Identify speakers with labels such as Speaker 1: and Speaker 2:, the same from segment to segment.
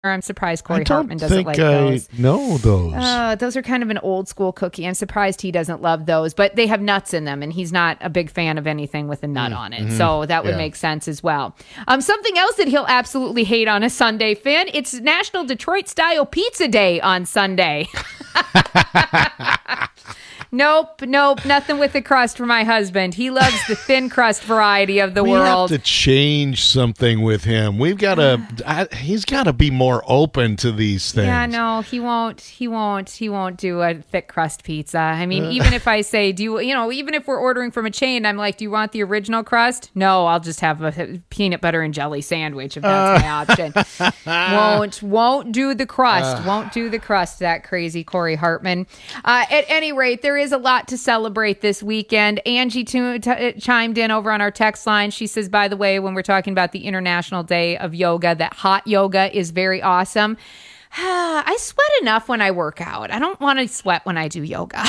Speaker 1: I'm surprised Corey Hartman doesn't like those.
Speaker 2: I know those.
Speaker 1: Those are kind of an old school cookie. I'm surprised he doesn't love those, but they have nuts in them, and he's not a big fan of anything with a nut on it. So that would make sense as well. Something else that he'll absolutely hate on a Sunday, Finn, it's National Detroit-style Pizza Day on Sunday. Nope, nothing with the crust for my husband. He loves the thin crust variety of the world.
Speaker 2: We have to change something with him. He's got to be more open to these things.
Speaker 1: Yeah, no, he won't do a thick crust pizza. I mean, even if I say, even if we're ordering from a chain, I'm like, do you want the original crust? No, I'll just have a peanut butter and jelly sandwich if that's my option. Won't do the crust. Won't do the crust, that crazy Corey Hartman. At any rate, there is a lot to celebrate this weekend. Angie chimed in over on our text line. She says, by the way, when we're talking about the International Day of Yoga, that hot yoga is very awesome. I sweat enough when I work out. I don't want to sweat when I do yoga.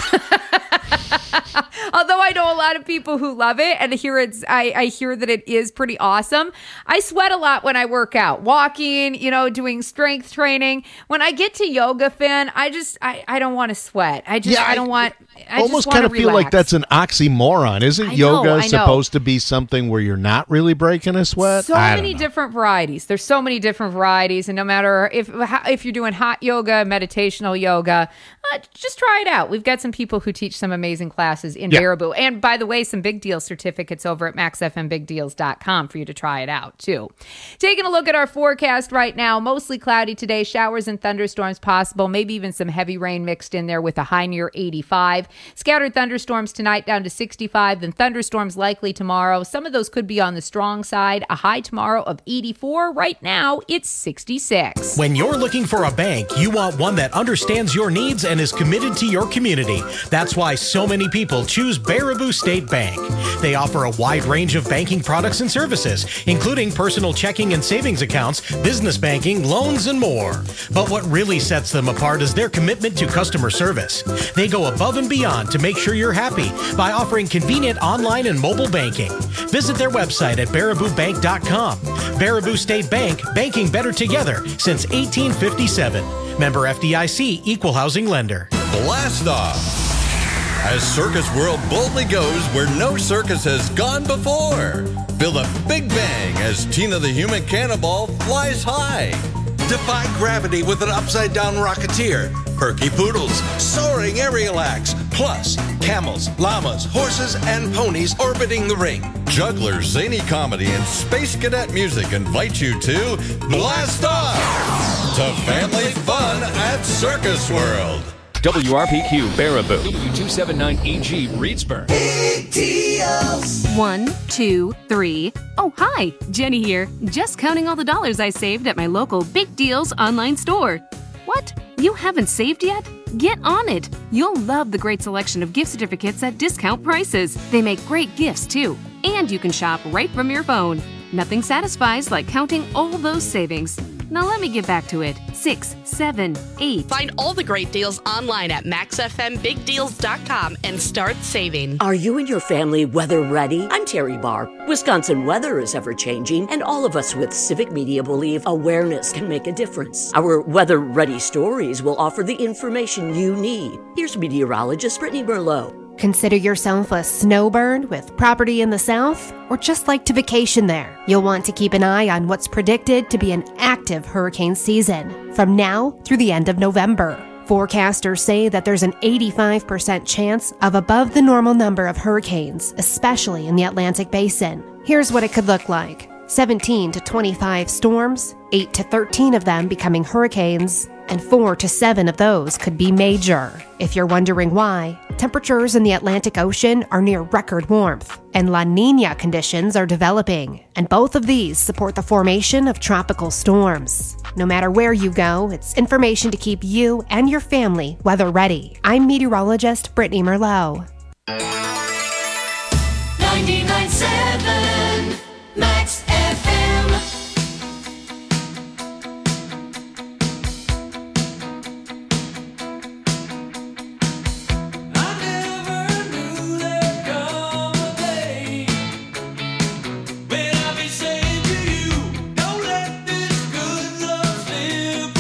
Speaker 1: Although I know a lot of people who love it, and I hear that it is pretty awesome. I sweat a lot when I work out, walking, doing strength training. When I get to yoga, Finn, I don't want to sweat. I almost kind of feel
Speaker 2: like that's an oxymoron. Isn't yoga supposed to be something where you're not really breaking a sweat?
Speaker 1: So many different varieties. There's so many different varieties, and no matter if you're doing hot yoga, meditational yoga, just try it out. We've got some people who teach some amazing classes in Baraboo. And by the way, some big deal certificates over at maxfmbigdeals.com for you to try it out too. Taking a look at our forecast right now, mostly cloudy today, showers and thunderstorms possible, maybe even some heavy rain mixed in there with a high near 85. Scattered thunderstorms tonight down to 65, then thunderstorms likely tomorrow. Some of those could be on the strong side. A high tomorrow of 84. Right now, it's 66.
Speaker 3: When you're looking for a bank, you want one that understands your needs and is committed to your community. That's why so many people choose Baraboo State Bank. They offer a wide range of banking products and services, including personal checking and savings accounts, business banking, loans, and more. But what really sets them apart is their commitment to customer service. They go above and beyond to make sure you're happy by offering convenient online and mobile banking. Visit their website at baraboobank.com. Baraboo State Bank, banking better together since 1857. Member FDIC, Equal Housing Lender.
Speaker 4: Blast off! As Circus World boldly goes where no circus has gone before. Feel the big bang as Tina the Human Cannonball flies high.
Speaker 5: Defy gravity with an upside-down rocketeer. Perky poodles, soaring aerial acts. Plus, camels, llamas, horses, and ponies orbiting the ring.
Speaker 4: Jugglers, zany comedy, and space cadet music invite you to Blast Off! To family fun at Circus World.
Speaker 6: WRPQ Baraboo, W279EG Reedsburg.
Speaker 7: Big deals.
Speaker 8: 1, 2, 3. Oh, hi, Jenny here. Just counting all the dollars I saved at my local Big Deals online store. What? You haven't saved yet? Get on it. You'll love the great selection of gift certificates at discount prices. They make great gifts, too. And you can shop right from your phone. Nothing satisfies like counting all those savings. Now let me get back to it. 6, 7, 8.
Speaker 9: Find all the great deals online at maxfmbigdeals.com and start saving.
Speaker 10: Are you and your family weather ready? I'm Terry Barr. Wisconsin weather is ever-changing, and all of us with Civic Media believe awareness can make a difference. Our Weather Ready stories will offer the information you need. Here's meteorologist Brittany Merlot.
Speaker 11: Consider yourself a snowbird with property in the south, or just like to vacation there. You'll want to keep an eye on what's predicted to be an active hurricane season from now through the end of November. Forecasters say that there's an 85% chance of above the normal number of hurricanes, especially in the Atlantic Basin. Here's what it could look like. 17 to 25 storms, 8 to 13 of them becoming hurricanes, and 4 to 7 of those could be major. If you're wondering why, temperatures in the Atlantic Ocean are near record warmth, and La Niña conditions are developing, and both of these support the formation of tropical storms. No matter where you go, it's information to keep you and your family weather ready. I'm meteorologist Brittany Merlot.
Speaker 7: 99.7 Max FM. When I be saying to you, don't let this good love slip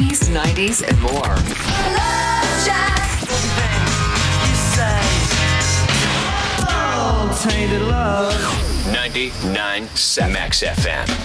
Speaker 12: 80s, 90s, and more.
Speaker 7: Love Shack.
Speaker 13: Tainted love.
Speaker 6: 99.7 Max FM.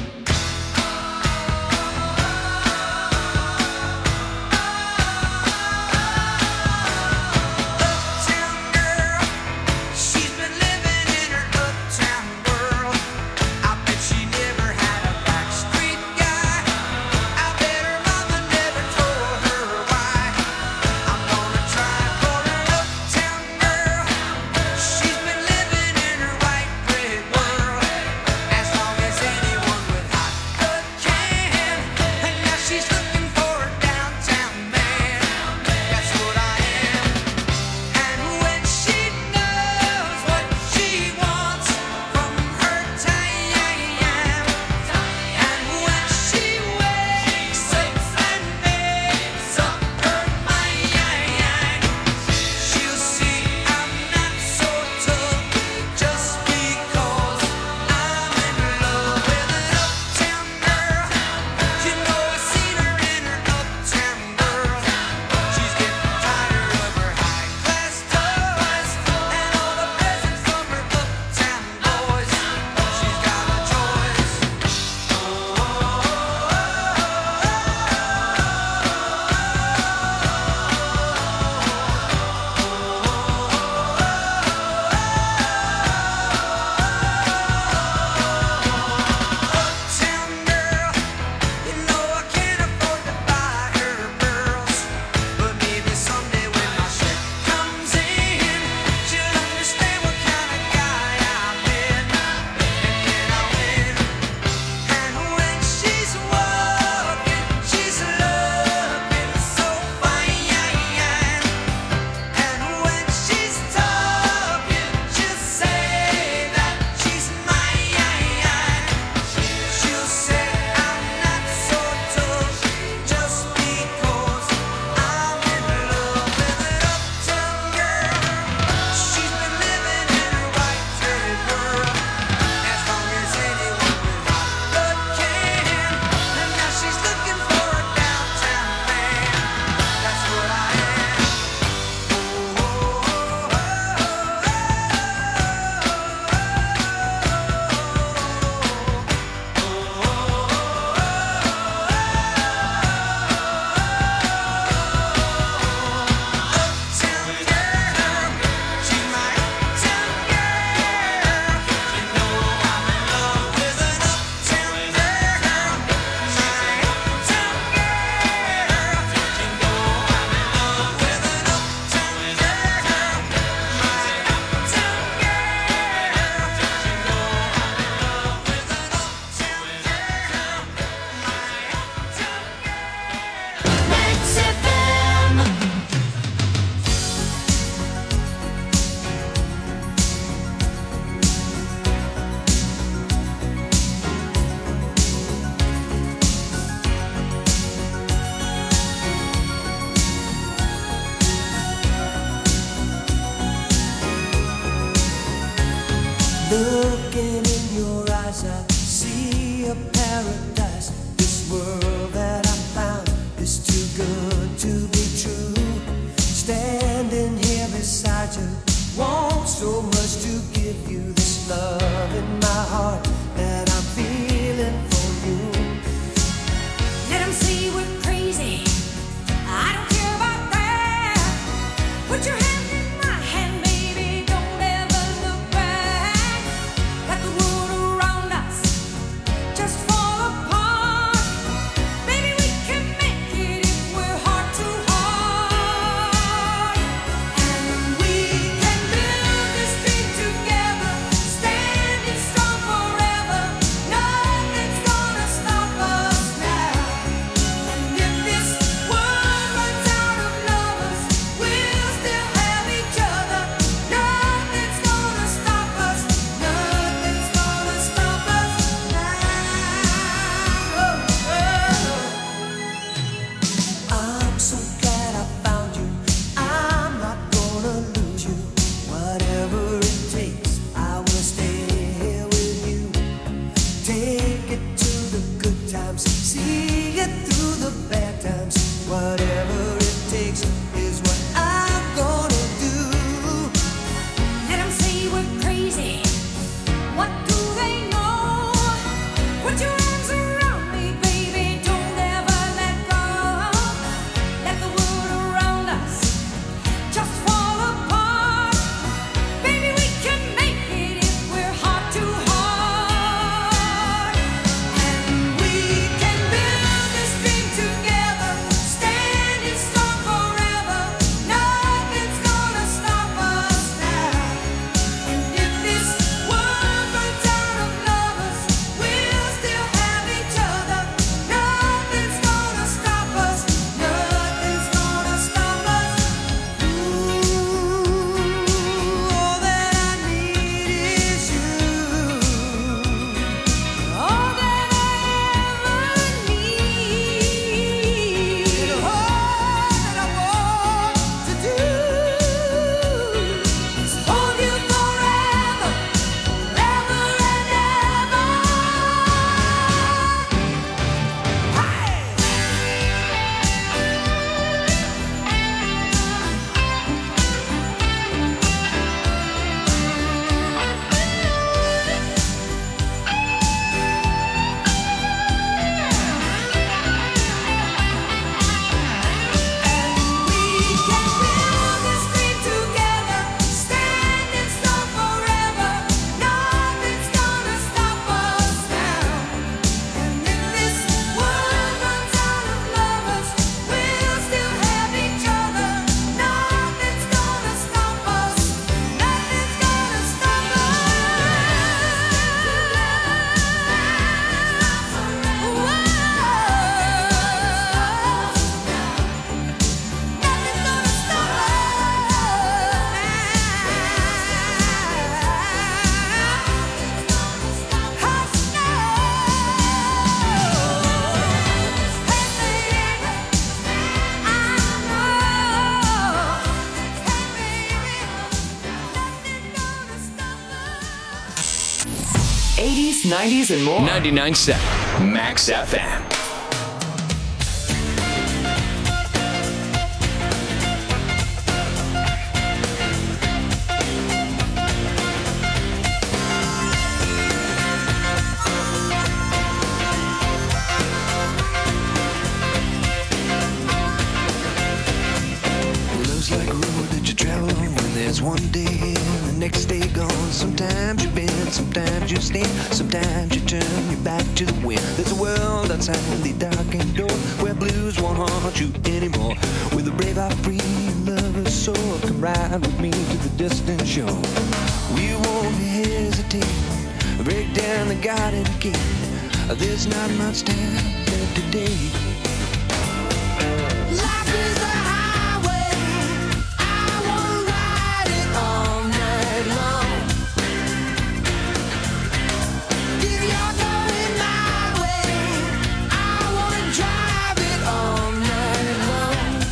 Speaker 14: Looking in your eyes, I see a paradise. This world that I found is too good to be true. Standing here beside you, want so much to give you this love in my heart that I'm feeling for you.
Speaker 7: Let them say we're crazy. I don't care about that. Put your hand in my hand, baby. Don't ever look back. Let the world around us just fall apart. Baby, we can make it if we're heart to heart. And we can build this dream.
Speaker 12: 80s, 90s, and more.
Speaker 6: 99.7 Max FM.
Speaker 14: Love's like a road that you travel on when there's one day and the next day gone. Sometimes you bend, sometimes you stand, sometimes you turn your back to the wind. There's a world outside the darkened door where blues won't haunt you anymore. With a brave heart, free lover's soul, come ride with me to the distant shore. We won't hesitate, break down the garden gate. There's not much time left today. Life is a highway, I wanna ride it all night long. If you're going my way, I wanna drive it all night long.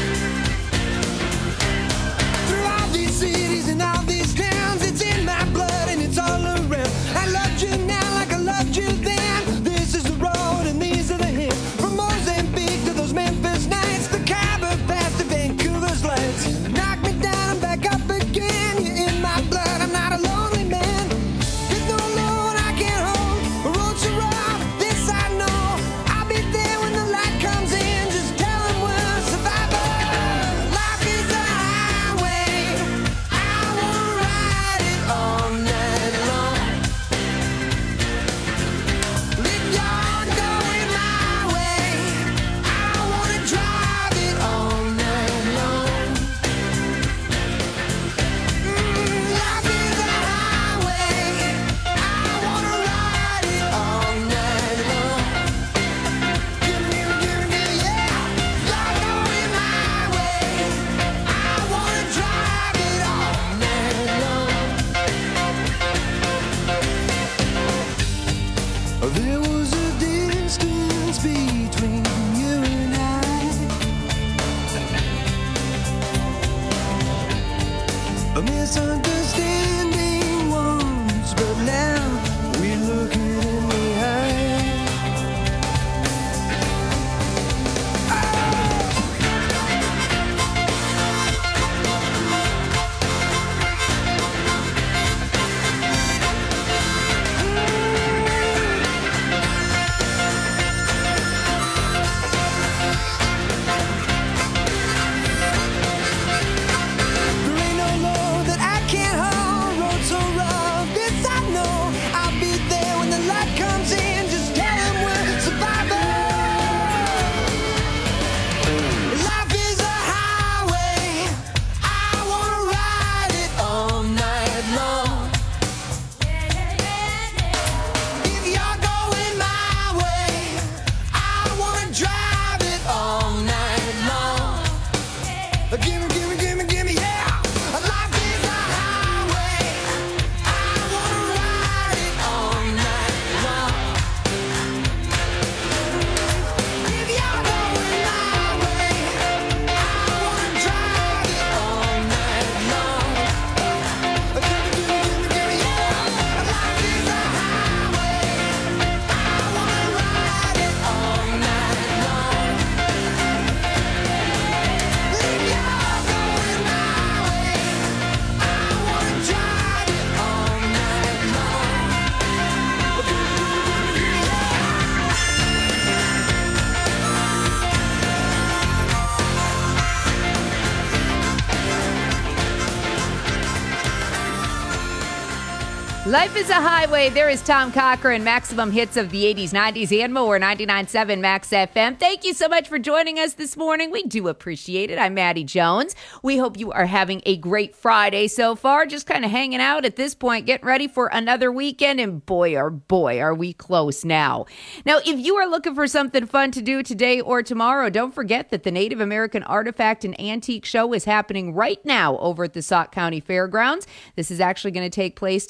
Speaker 14: Through all these cities and all these towns, it's in my blood and it's all around. I loved you now like I loved you then. This is the road and these are the hills. From Mozambique to those Memphis nights, the Cabo past to Vancouver's lights. Knock me down and back up again. You're in my blood, I'm not a lonely man. There's no load I can't hold. The road's so rough, this I know. I'll be there when the light comes in. Just tell them we're survivors. Life is a highway, I wanna ride it all night long. If you're going my way, I wanna drive it all night long. Life is a highway, I wanna ride it all night long. Give me, yeah. You're going my way, I wanna drive it all night long. There was a distance between you and I, a misunderstanding once, but now we look it in the eye. There ain't no load that I can't hold. Road so rough, this I know. I'll be there when the light comes in. Just tell them we're survivors. Life is a highway, I wanna ride it all night long. If you're going my way, I wanna drive it all night long. Gimme, gimme, gimme, gimme, yeah. Life is a highway, I wanna ride it all night long. If you're going my way, I wanna drive it all night long. Gimme, gimme, gimme, gimme, yeah. Life is a highway, I wanna ride it all night long. If you're going my way, I wanna drive it all night long.
Speaker 1: Life is a highway. There is Tom Cochran, maximum hits of the 80s, 90s, and more. 99.7 Max FM. Thank you so much for joining us this morning. We do appreciate it. I'm Maddie Jones. We hope you are having a great Friday so far. Just kind of hanging out at this point, getting ready for another weekend. And boy, oh boy, are we close now. Now, if you are looking for something fun to do today or tomorrow, don't forget that the Native American Artifact and Antique Show is happening right now over at the Sauk County Fairgrounds. This is actually going to take place today and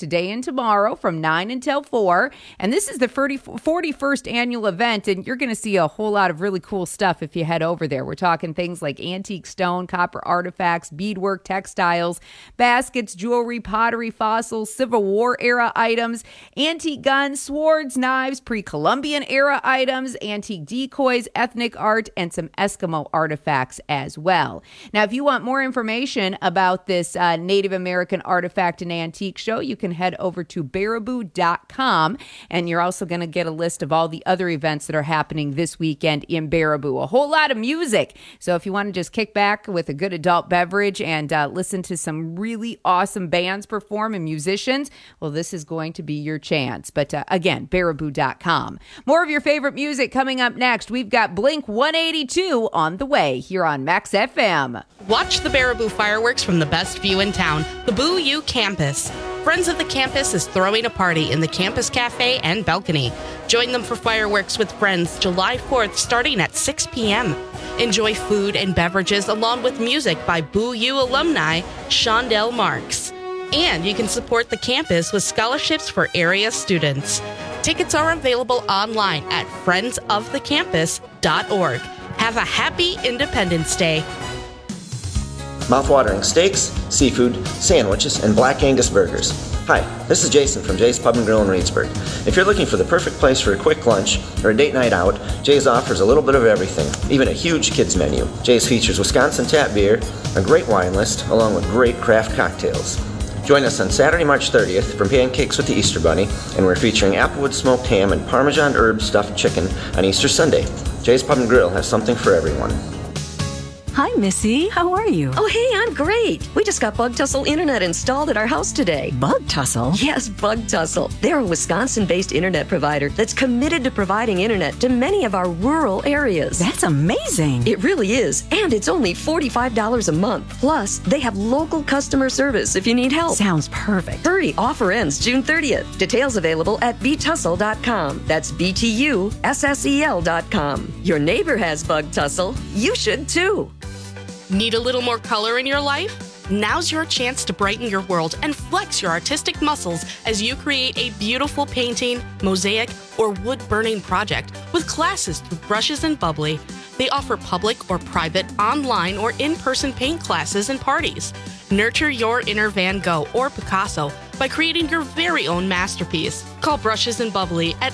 Speaker 1: tomorrow from 9 until 4. And this is the 41st annual event, and you're going to see a whole lot of really cool stuff if you head over there. We're talking things like antique stone, copper artifacts, beadwork, textiles, baskets, jewelry, pottery, fossils, Civil War era items, antique guns, swords, knives, pre-Columbian era items, antique decoys, ethnic art, and some Eskimo artifacts as well. Now, if you want more information about this Native American artifact and antique show, you can head over to baraboo.com, and you're also going to get a list of all the other events that are happening this weekend in Baraboo. A whole lot of music. So if you want to just kick back with a good adult beverage and listen to some really awesome bands perform and musicians, well, this is going to be your chance. But again, baraboo.com. More of your favorite music coming up next. We've got Blink 182 on the way here on Max FM.
Speaker 9: Watch the Baraboo fireworks from the best view in town, the Boo U Campus. Friends of the Campus is throwing a party in the Campus Cafe and Balcony. Join them for fireworks with friends July 4th starting at 6 p.m. Enjoy food and beverages along with music by Boo U alumni Shondell Marks. And you can support the campus with scholarships for area students. Tickets are available online at friendsofthecampus.org. Have a happy Independence Day.
Speaker 12: Mouth-watering steaks, seafood, sandwiches, and Black Angus burgers. Hi, this is Jason from Jay's Pub and Grill in Reedsburg. If you're looking for the perfect place for a quick lunch or a date night out, Jay's offers a little bit of everything, even a huge kids menu. Jay's features Wisconsin tap beer, a great wine list, along with great craft cocktails. Join us on Saturday, March 30th for Pancakes with the Easter Bunny, and we're featuring Applewood smoked ham and Parmesan herb stuffed chicken on Easter Sunday. Jay's Pub and Grill has something for everyone.
Speaker 13: Hi, Missy. How are you?
Speaker 15: Oh, hey, I'm great. We just got Bug Tussle Internet installed at our house today.
Speaker 13: Bug Tussle?
Speaker 15: Yes, Bug Tussle. They're a Wisconsin-based internet provider that's committed to providing internet to many of our rural areas.
Speaker 13: That's amazing.
Speaker 15: It really is. And it's only $45 a month. Plus, they have local customer service if you need help.
Speaker 13: Sounds perfect.
Speaker 15: Hurry, offer ends June 30th. Details available at btussle.com. That's BTUSSEL.com. Your neighbor has Bug Tussle. You should too.
Speaker 9: Need a little more color in your life? Now's your chance to brighten your world and flex your artistic muscles as you create a beautiful painting, mosaic, or wood-burning project with classes through Brushes and Bubbly. They offer public or private, online, or in-person paint classes and parties. Nurture your inner Van Gogh or Picasso by creating your very own masterpiece. Call Brushes and Bubbly at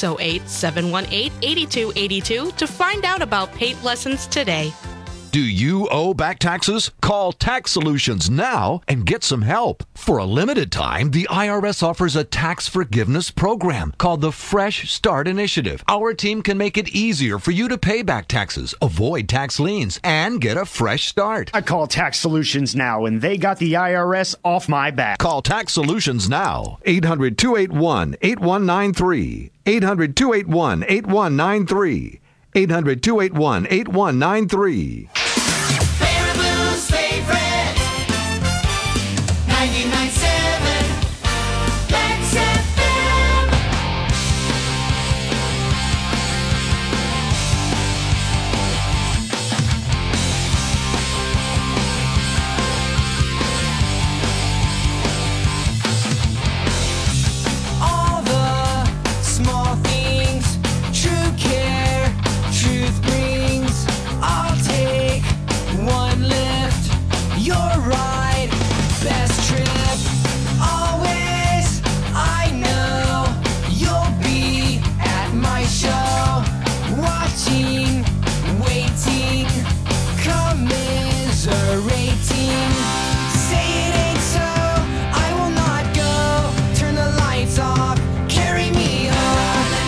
Speaker 9: 608-718-8282 to find out about paint lessons today.
Speaker 16: Do you owe back taxes? Call Tax Solutions now and get some help. For a limited time, the IRS offers a tax forgiveness program called the Fresh Start Initiative. Our team can make it easier for you to pay back taxes, avoid tax liens, and get a fresh start.
Speaker 17: I call Tax Solutions now, and they got the IRS off my back.
Speaker 16: Call Tax Solutions now. 800-281-8193. 800-281-8193. 800-281-8193.
Speaker 14: Baraboo's favorite 99.7 Max FM. All the small things, true care, truth brings. I'll take one lift, your ride, best trip. Always, I know you'll be at my show, watching, waiting, commiserating. Say it ain't so, I will not go. Turn the lights off, carry me home.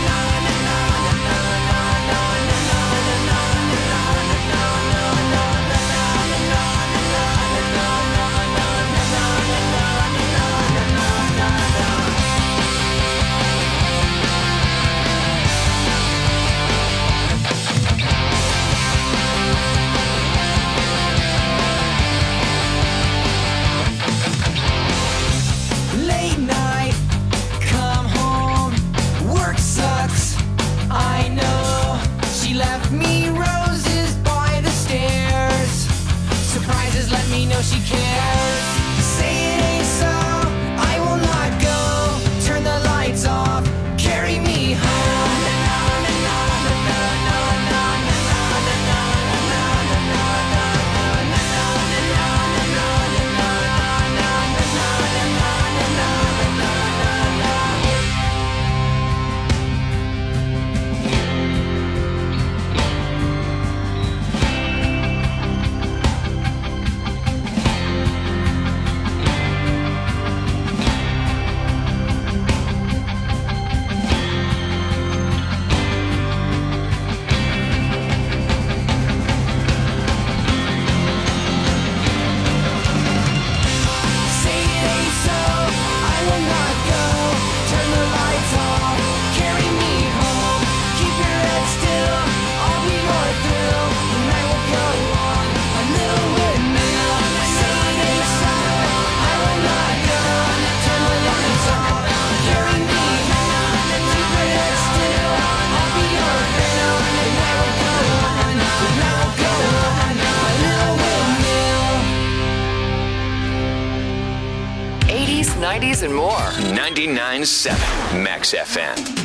Speaker 14: Late night, come home, work sucks, I know. She left me roses by the stairs. Surprises let me know she cares. Say it ain't so, I will not go.
Speaker 6: These and more. 99.7 Max FM.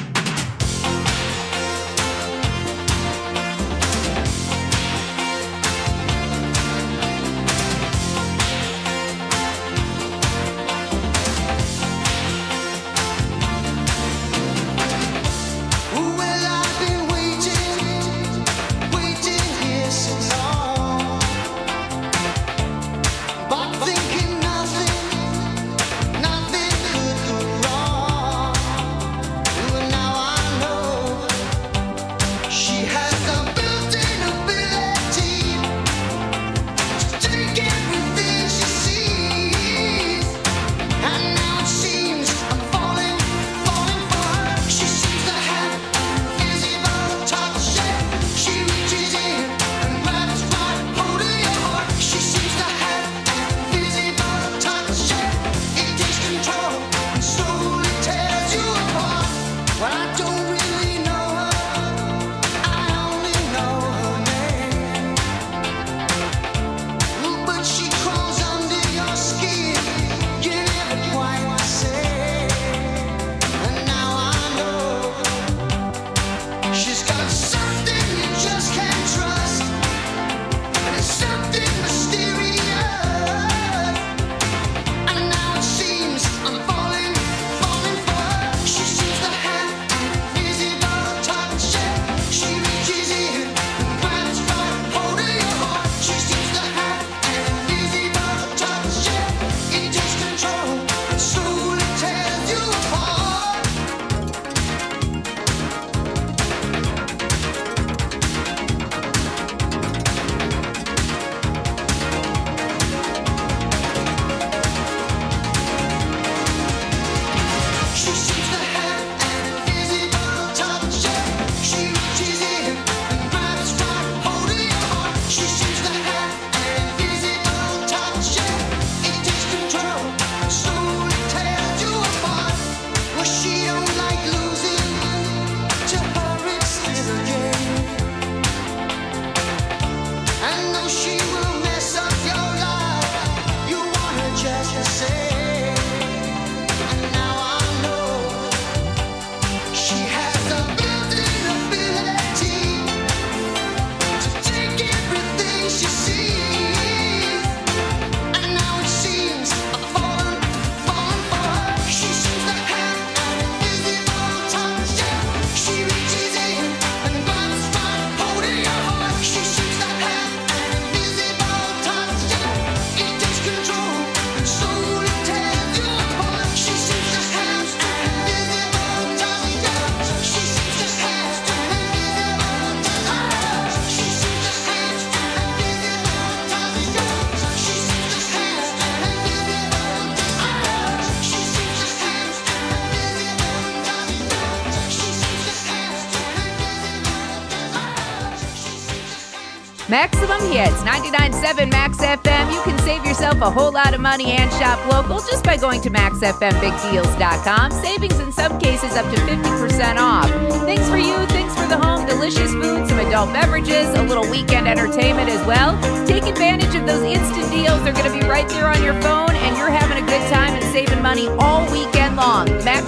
Speaker 1: Maximum hits, 99.7 Max FM. You can save yourself a whole lot of money and shop local just by going to maxfmbigdeals.com. Savings in some cases up to 50% off. Things for you, things for the home, delicious food, some adult beverages, a little weekend entertainment as well. Take advantage of those instant deals. They're going to be right there on your phone, and you're having a good time and saving money all weekend long.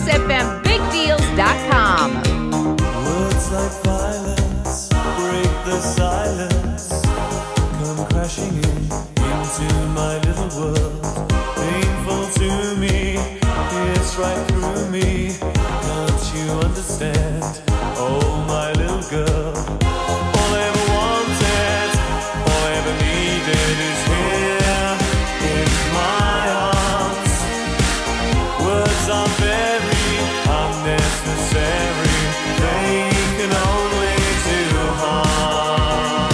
Speaker 1: maxfmbigdeals.com.
Speaker 14: Words like violence break the silence. Come crashing into my little world. Painful to me, it's right through me. Can't you understand? Oh, my little girl. All I ever wanted, all I ever needed is here in my arms. Words are very unnecessary. They can only do harm.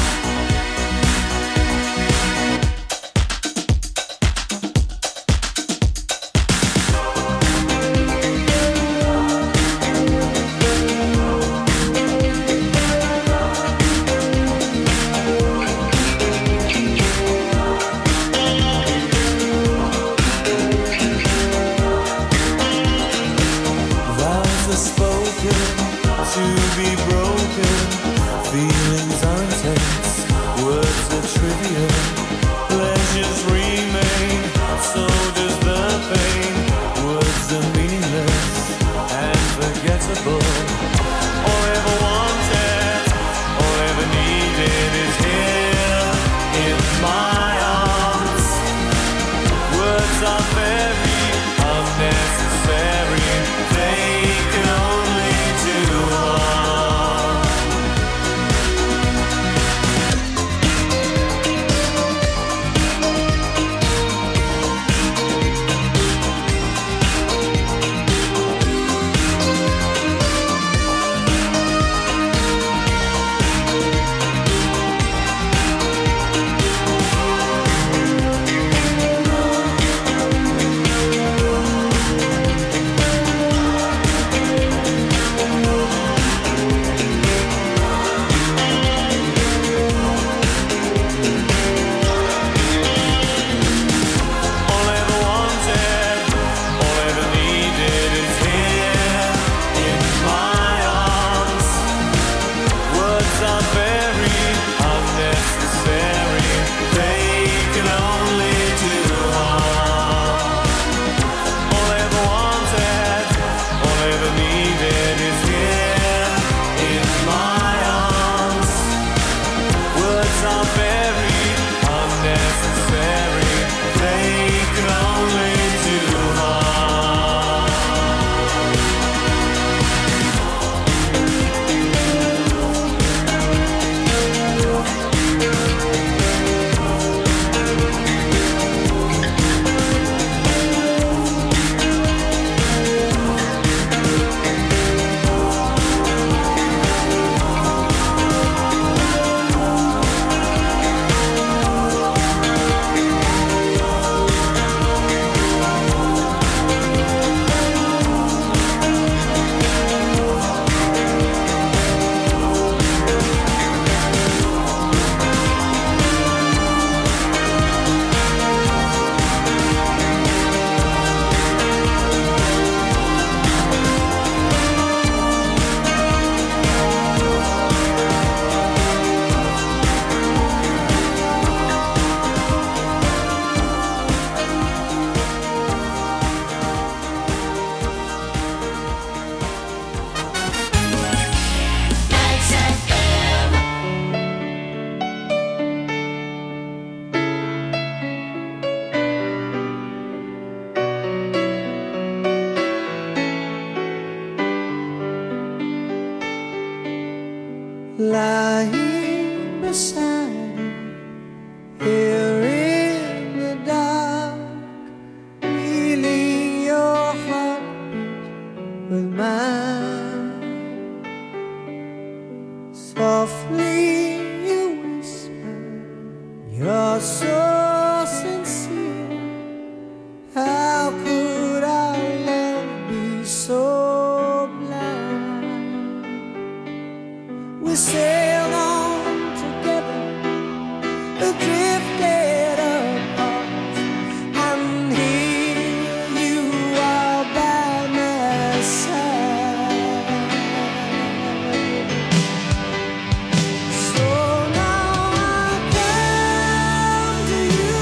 Speaker 14: beside you here in the dark, feeling your heartbeat with mine. Softly you whisper, you're so sincere. How could our love be so blind? We sailed on together, drifted apart, and here you are by my side. So now I come to you,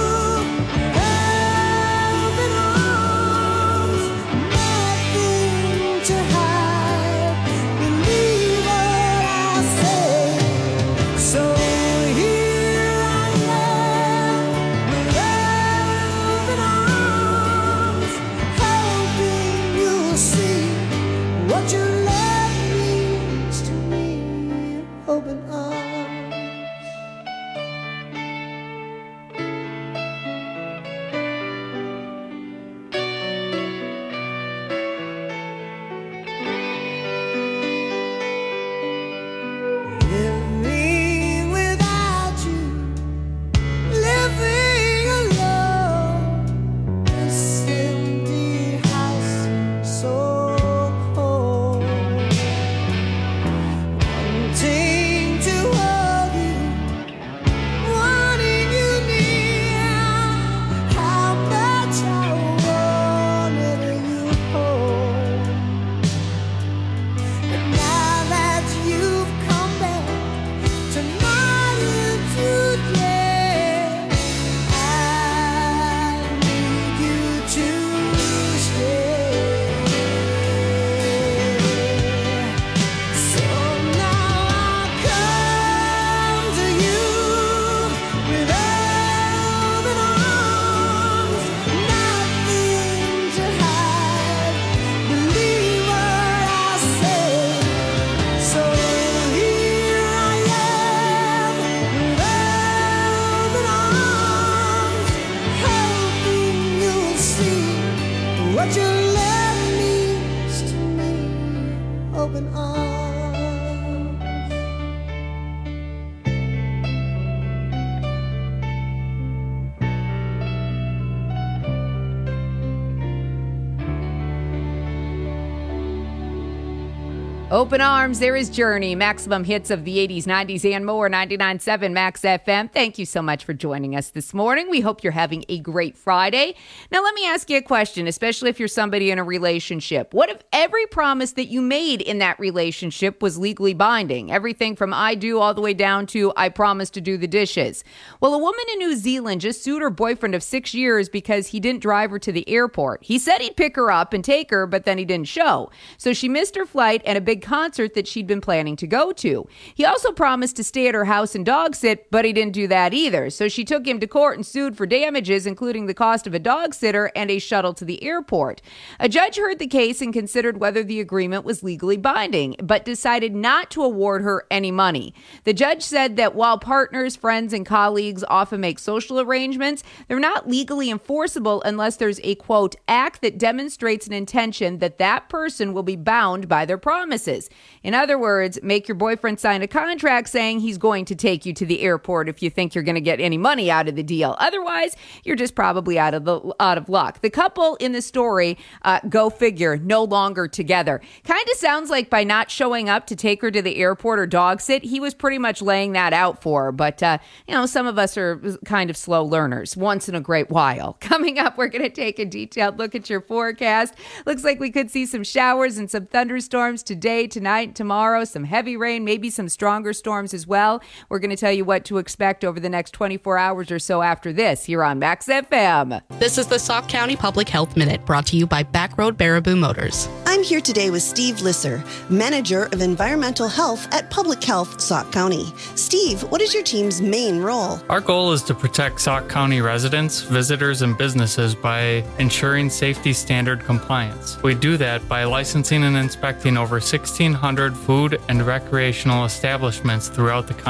Speaker 14: open arms, nothing to hide. Believe what I say. So here I am, with open arms, hoping you'll see what your love means to me. Open arms. Living without you, living alone. This empty house seems so cold. Wanting to hold you, wanting you near. How much I wanted you hold. But now that you've come back tonight and today, I need you to stay. So now I come to you with open arms, nothing to hide. Believe what I say. So here I am, with open arms, hoping you'll see what your love means to me. Open arms.
Speaker 1: Open Arms, there is Journey, maximum hits of the 80s, 90s, and more, 99.7 Max FM. Thank you so much for joining us this morning. We hope you're having a great Friday. Now, let me ask you a question, especially if you're somebody in a relationship. What if every promise that you made in that relationship was legally binding? Everything from I do all the way down to I promise to do the dishes. Well, a woman in New Zealand just sued her boyfriend of 6 years because he didn't drive her to the airport. He said he'd pick her up and take her, but then he didn't show. So she missed her flight and a big concert that she'd been planning to go to. He also promised to stay at her house and dog sit, but he didn't do that either. So she took him to court and sued for damages, including the cost of a dog sitter and a shuttle to the airport. A judge heard the case and considered whether the agreement was legally binding, but decided not to award her any money. The judge said that while partners, friends, and colleagues often make social arrangements, they're not legally enforceable unless there's a, quote, act that demonstrates an intention that that person will be bound by their promises. In other words, make your boyfriend sign a contract saying he's going to take you to the airport if you think you're going to get any money out of the deal. Otherwise, you're just probably out of luck. The couple in the story, go figure, no longer together. Kind of sounds like by not showing up to take her to the airport or dog sit, he was pretty much laying that out for her. But, some of us are kind of slow learners once in a great while. Coming up, we're going to take a detailed look at your forecast. Looks like we could see some showers and some thunderstorms today, tonight, tomorrow, some heavy rain, maybe some stronger storms as well. We're going to tell you what to expect over the next 24 hours or so after this here on Max FM.
Speaker 9: This is the Sauk County Public Health Minute, brought to you by Backroad Baraboo Motors.
Speaker 18: I'm here today with Steve Lisser, Manager of Environmental Health at Public Health Sauk County. Steve, what is your team's main role?
Speaker 19: Our goal is to protect Sauk County residents, visitors, and businesses by ensuring safety standard compliance. We do that by licensing and inspecting over 1,600 food and recreational establishments throughout the county.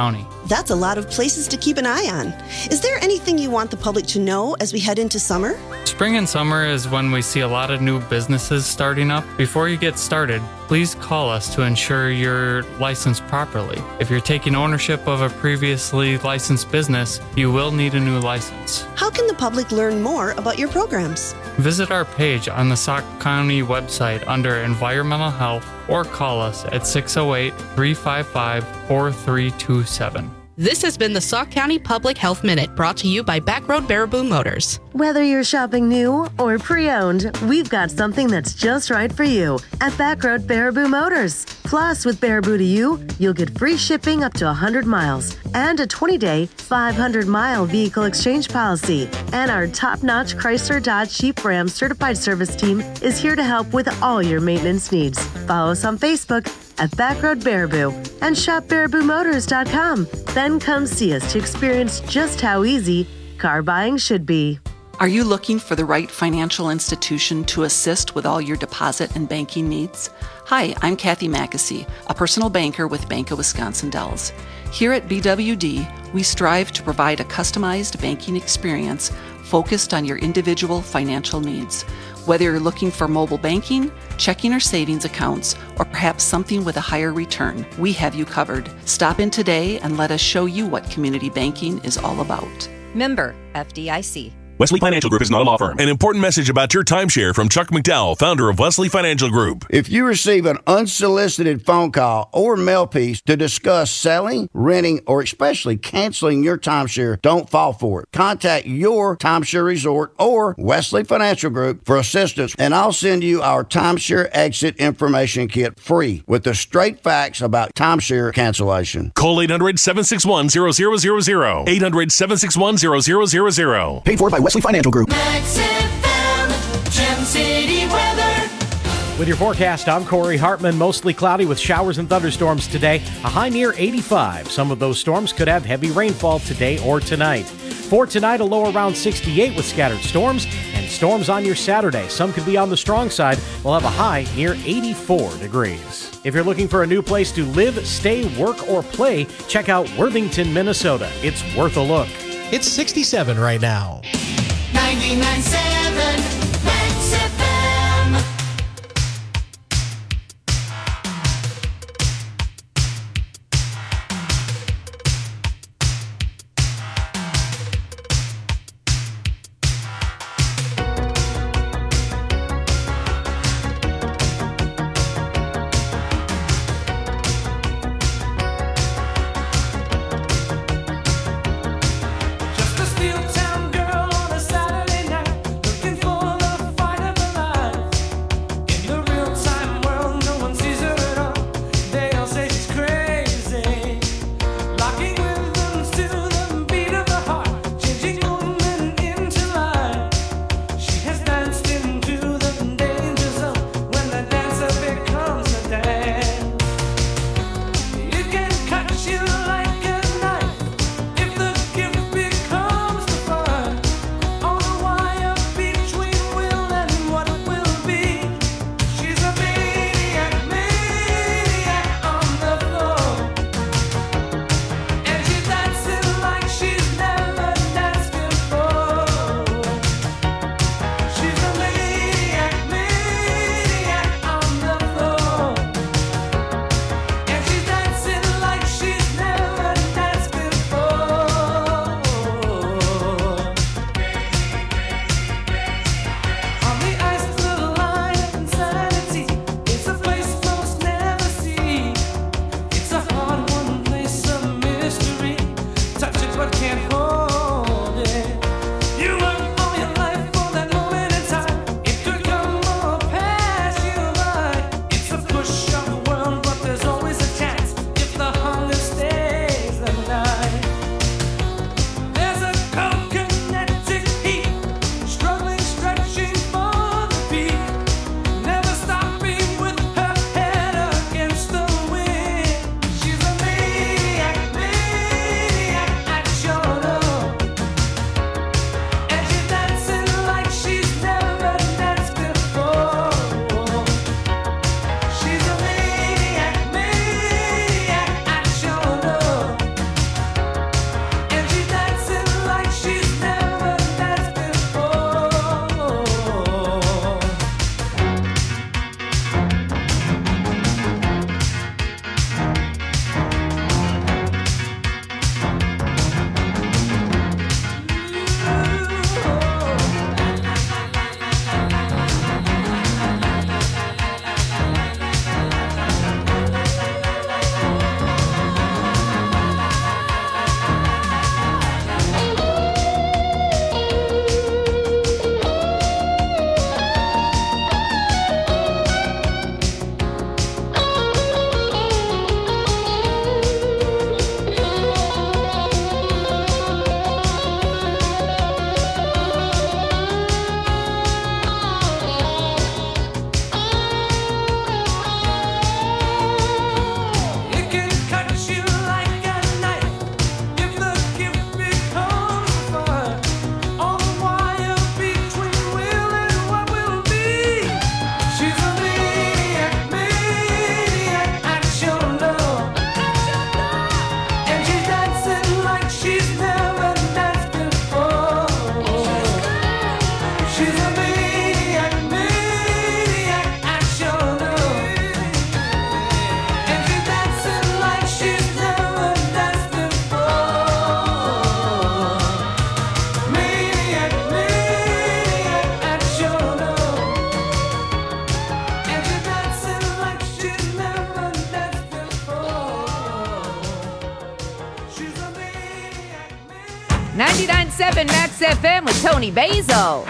Speaker 18: That's a lot of places to keep an eye on. Is there anything you want the public to know as we head into summer?
Speaker 19: Spring and summer is when we see a lot of new businesses starting up. Before you get started, please call us to ensure you're licensed properly. If you're taking ownership of a previously licensed business, you will need a new license.
Speaker 18: How can the public learn more about your programs?
Speaker 19: Visit our page on the Sauk County website under Environmental Health or call us at 608-355-4327.
Speaker 9: This has been the Sauk County Public Health Minute, brought to you by Backroad Baraboo Motors.
Speaker 20: Whether you're shopping new or pre-owned, we've got something that's just right for you at Backroad Baraboo Motors. Plus, with Baraboo to You, you'll get free shipping up to 100 miles and a 20-day, 500-mile vehicle exchange policy. And our top-notch Chrysler Dodge Jeep Ram certified service team is here to help with all your maintenance needs. Follow us on Facebook at Backroad Baraboo and shop BarabooMotors.com. Then come see us to experience just how easy car buying should be.
Speaker 21: Are you looking for the right financial institution to assist with all your deposit and banking needs? Hi, I'm Kathy Mackesy, a personal banker with Bank of Wisconsin Dells. Here at BWD, we strive to provide a customized banking experience focused on your individual financial needs. Whether you're looking for mobile banking, checking or savings accounts, or perhaps something with a higher return, we have you covered. Stop in today and let us show you what community banking is all about.
Speaker 22: Member FDIC.
Speaker 23: Wesley Financial Group is not a law firm. An important message about your timeshare from Chuck McDowell, founder of Wesley Financial Group.
Speaker 24: If you receive an unsolicited phone call or mail piece to discuss selling, renting, or especially canceling your timeshare, don't fall for it. Contact your timeshare resort or Wesley Financial Group for assistance, and I'll send you our timeshare exit information kit free with the straight facts about timeshare cancellation.
Speaker 23: Call 800-761-0000. 800-761-0000.
Speaker 24: Paid for by Wesley Financial Group.
Speaker 14: Max FM, Gem City weather.
Speaker 25: With your forecast, I'm Corey Hartman. Mostly cloudy with showers and thunderstorms today. A high near 85. Some of those storms could have heavy rainfall today or tonight. For tonight, a low around 68 with scattered storms and storms on your Saturday. Some could be on the strong side. We'll have a high near 84 degrees. If you're looking for a new place to live, stay, work, or play, check out Worthington, Minnesota. It's worth a look.
Speaker 3: It's 67 right now.
Speaker 14: 99.7 Max FM. Just a steel town girl on a Saturday night, looking for
Speaker 1: 99.7 Max FM with Tony Basil.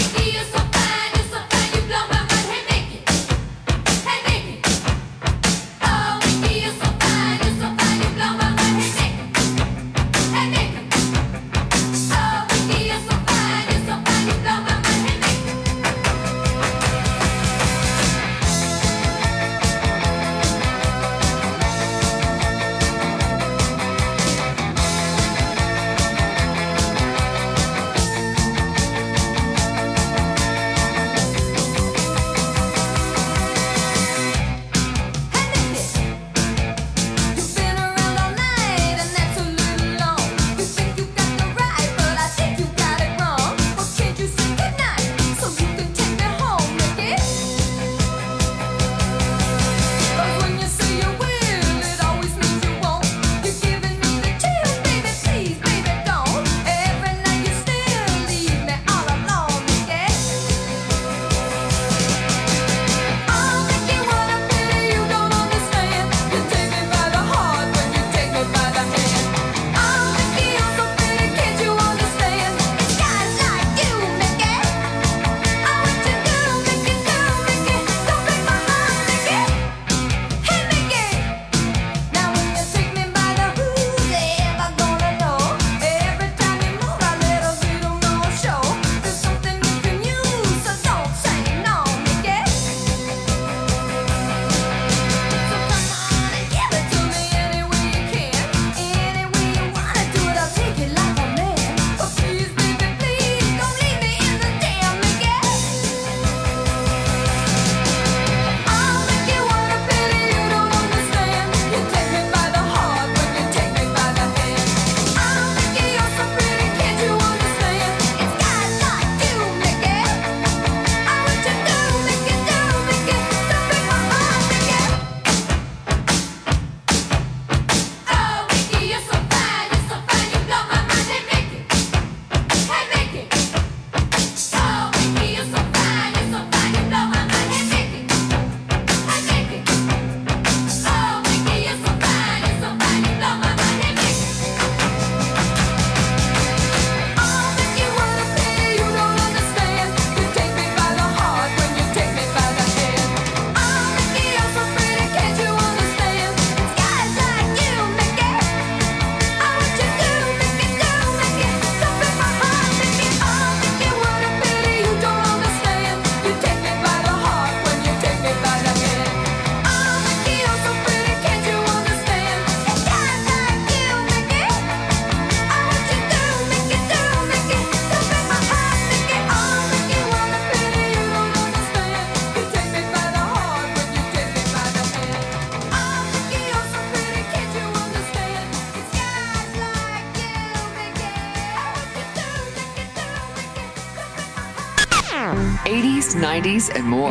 Speaker 2: '80s, '90s, and more.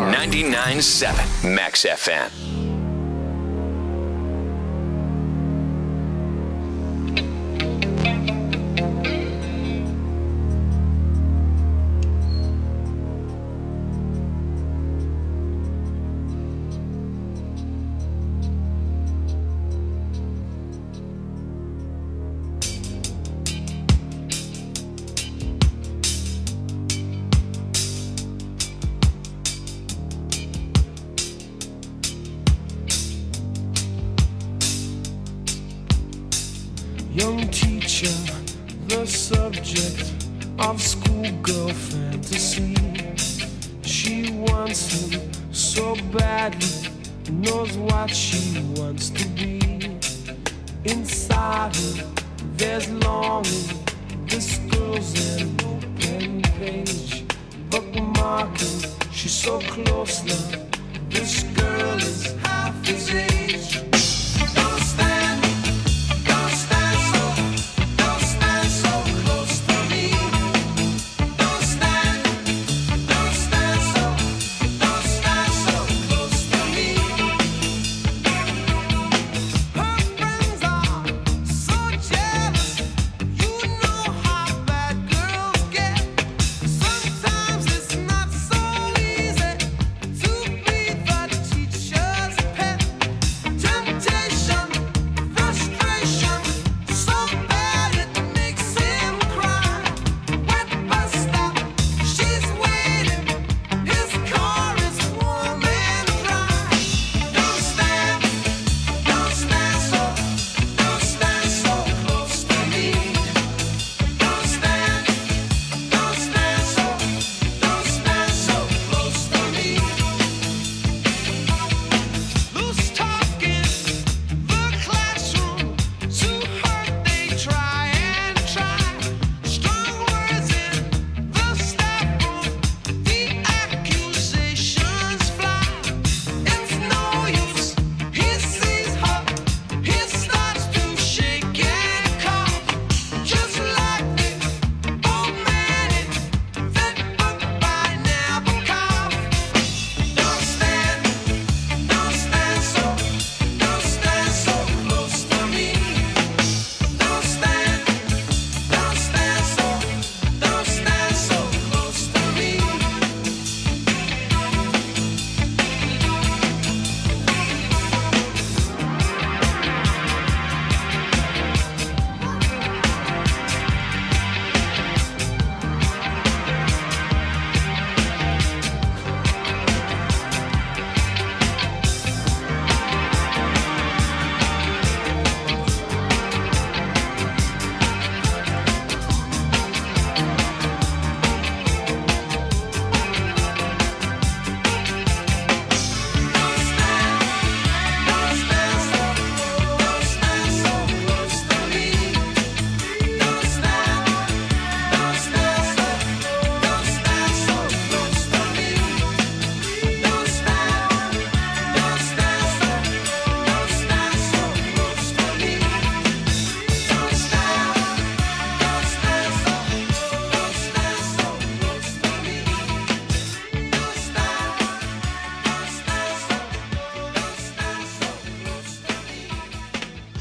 Speaker 6: 99.7 Max FM.
Speaker 14: Young teacher, the subject of schoolgirl fantasy. She wants him so badly, knows what she wants to be. Inside her, there's longing. This girl's an open page, bookmarking. She's so close now. This girl is half his age. Don't stand. Sometimes it's not so easy to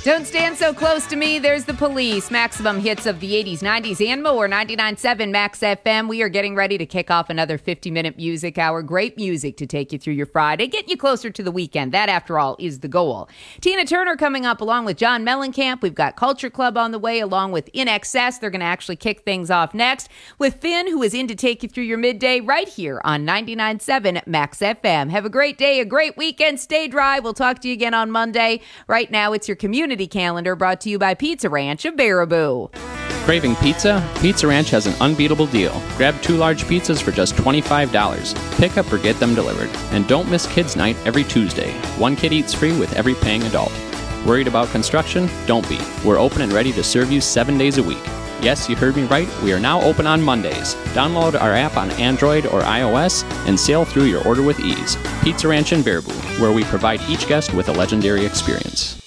Speaker 1: Don't stand so close to me. There's the Police. Maximum hits of the 80s, 90s, and more. 99.7 Max FM. We are getting ready to kick off another 50-minute music hour. Great music to take you through your Friday, get you closer to the weekend. That, after all, is the goal. Tina Turner coming up along with John Mellencamp. We've got Culture Club on the way along with In Excess. They're going to actually kick things off next with Finn, who is in to take you through your midday right here on 99.7 Max FM. Have a great day, a great weekend. Stay dry. We'll talk to you again on Monday. Right now, it's your community calendar brought to you by Pizza Ranch of Baraboo.
Speaker 4: Craving pizza? Pizza Ranch has an unbeatable deal. Grab 2 large pizzas for just $25. Pick up or get them delivered. And don't miss Kids Night every Tuesday. 1 kid eats free with every paying adult. Worried about construction? Don't be. We're open and ready to serve you 7 days a week. Yes, you heard me right. We are now open on Mondays. Download our app on Android or iOS and sail through your order with ease. Pizza Ranch in Baraboo, where we provide each guest with a legendary experience.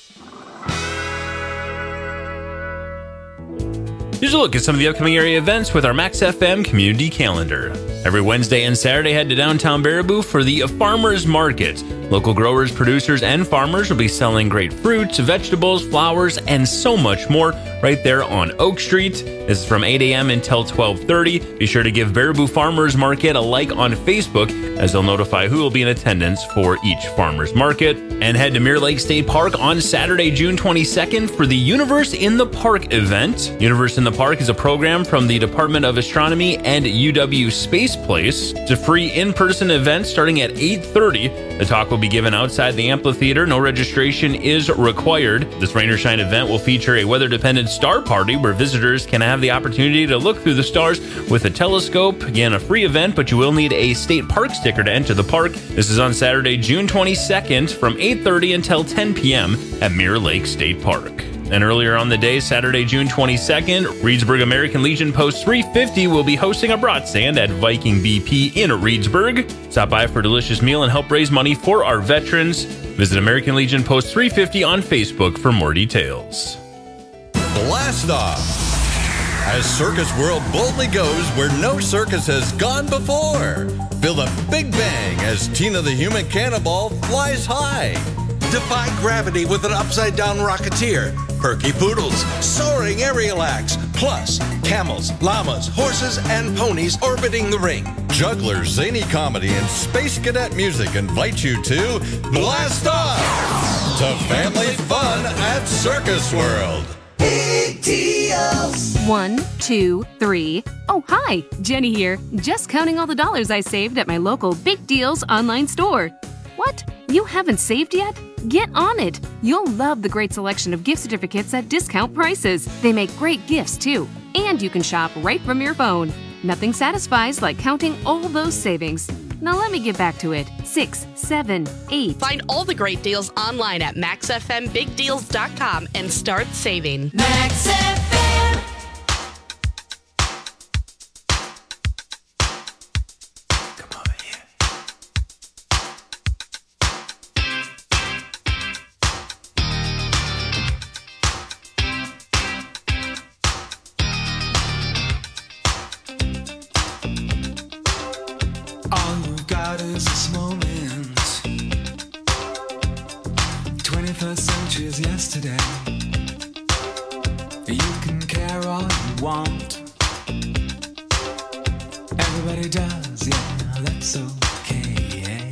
Speaker 5: Here's a look at some of the upcoming area events with our Max FM community calendar. Every Wednesday and Saturday, head to downtown Baraboo for the Farmers Market. Local growers, producers, and farmers will be selling great fruits, vegetables, flowers, and so much more right there on Oak Street. This is from 8 a.m. until 12:30. Be sure to give Baraboo Farmers Market a like on Facebook, as they'll notify who will be in attendance for each farmers market. And head to Mirror Lake State Park on Saturday, June 22nd for the Universe in the Park event. Universe in the Park is a program from the Department of Astronomy and UW Space Place. It's a free in-person event starting at 8:30. The talk will be given outside the amphitheater. No registration is required. This rain or shine event will feature a weather-dependent star party where visitors can have the opportunity to look through the stars with a telescope. Again, a free event, but you will need a state park sticker to enter the park. This is on Saturday, June 22nd from 8:30 until 10 p.m. at Mirror Lake State Park. And earlier on the day, Saturday, June 22nd, Reedsburg American Legion Post 350 will be hosting a brat stand at Viking BP in Reedsburg. Stop by for a delicious meal and help raise money for our veterans. Visit American Legion Post 350 on Facebook for more details.
Speaker 8: Blast off! As Circus World boldly goes where no circus has gone before. Feel the big bang as Tina the Human Cannonball flies high. Defy gravity with an upside-down rocketeer. Perky poodles, soaring aerial acts, plus camels, llamas, horses, and ponies orbiting the ring. Jugglers, zany comedy, and space cadet music invite you to blast off to family fun at Circus World.
Speaker 10: Big deals. 1, 2, 3. Oh, hi, Jenny here. Just counting all the dollars I saved at my local Big Deals online store. What? You haven't saved yet? Get on it! You'll love the great selection of gift certificates at discount prices. They make great gifts, too. And you can shop right from your phone. Nothing satisfies like counting all those savings. Now let me get back to it. 6, 7, 8.
Speaker 9: Find all the great deals online at maxfmbigdeals.com and start saving.
Speaker 10: Max FM.
Speaker 14: This moment, 21st century is yesterday. You can care all you want. Everybody does, yeah, that's okay.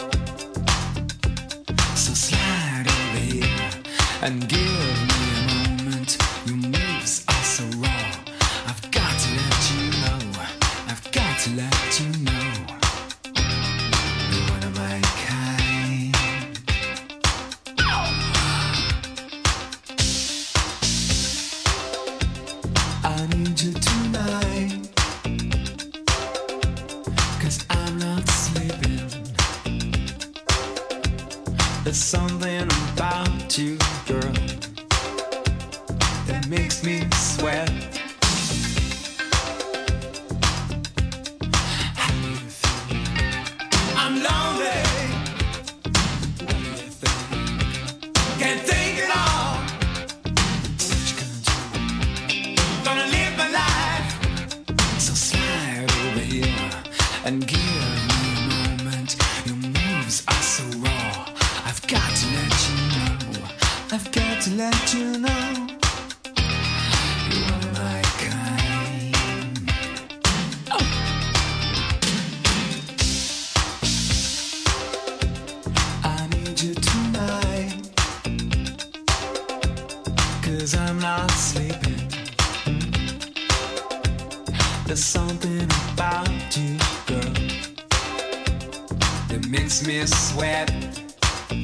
Speaker 14: So slide over here and give me a moment. Your moves are so raw. I've got to let you know. I've got to let you know. There's something about you, girl, that makes me sweat. How do you feel? I'm lonely. What do you think? Can't think at all. What you gonna do? Gonna live my life. So slide over here and give me a moment. Your moves are so raw. I've got to let you know. I've got to let you know you are my kind. I need you tonight, 'cause I'm not sleeping. There's something about you, girl, that makes me sweat.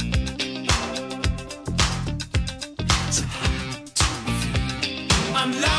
Speaker 14: So hard to feel. I'm lost.